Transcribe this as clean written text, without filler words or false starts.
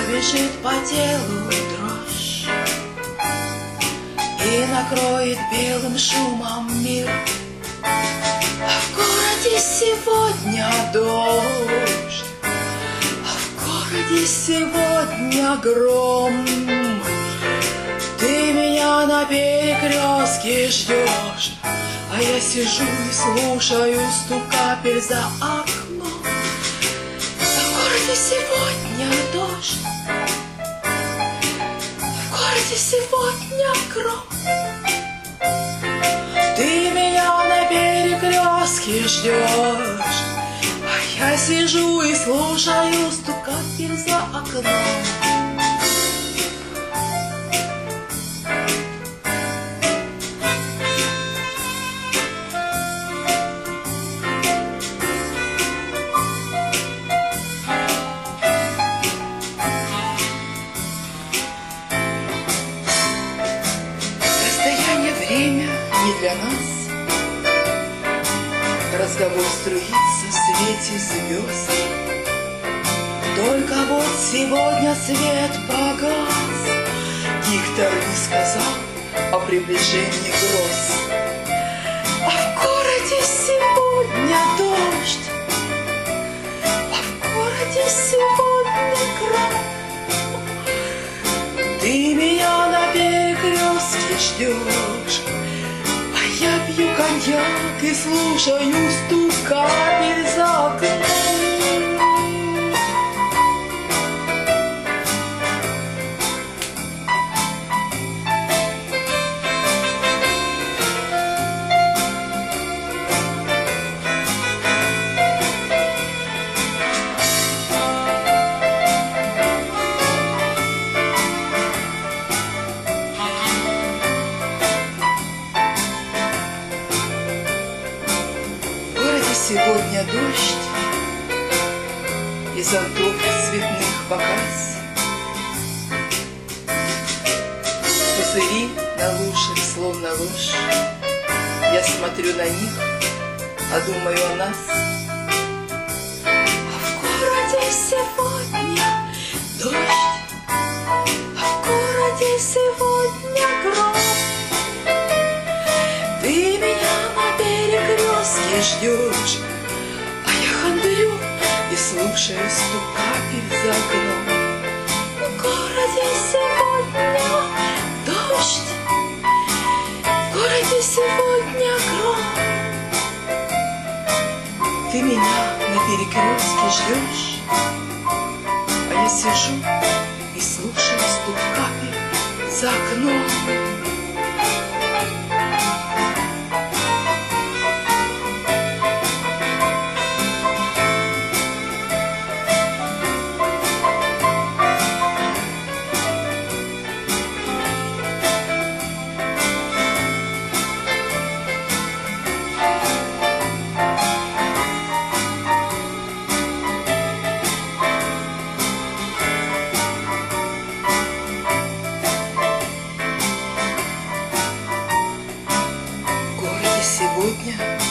Пробежит по телу дрожь и накроет белым шумом мир. А в городе сегодня дождь, а в городе сегодня гром. Ты меня на перекрестке ждешь, а я сижу и слушаю стук капель за окном. В городе сегодня дождь, в городе сегодня гром. Ты меня на перекрестке ждешь, а я сижу и слушаю стук капель за окном. Время не для нас, разговор струится в свете звезд. Только вот сегодня свет погас, диктор не сказал о приближении гроз. А в городе сегодня дождь, а в городе сегодня гром. Ты меня на перекрестке ждешь, а я пью коньяк и слушаю стук капель за окном. Сегодня дождь, и зонтов цветных показ. Пузыри на лужах, словно ложь. Я смотрю на них, а думаю о нас. А в городе сегодня дождь, а в городе сегодня гром. Ты меня на перекрестке ждешь, а я хандрю и слушаю стук капель за окном. В городе сегодня дождь, в городе сегодня гром. Ты меня на перекрестке ждешь, а я сижу и слушаю стук капель за окном. Сегодня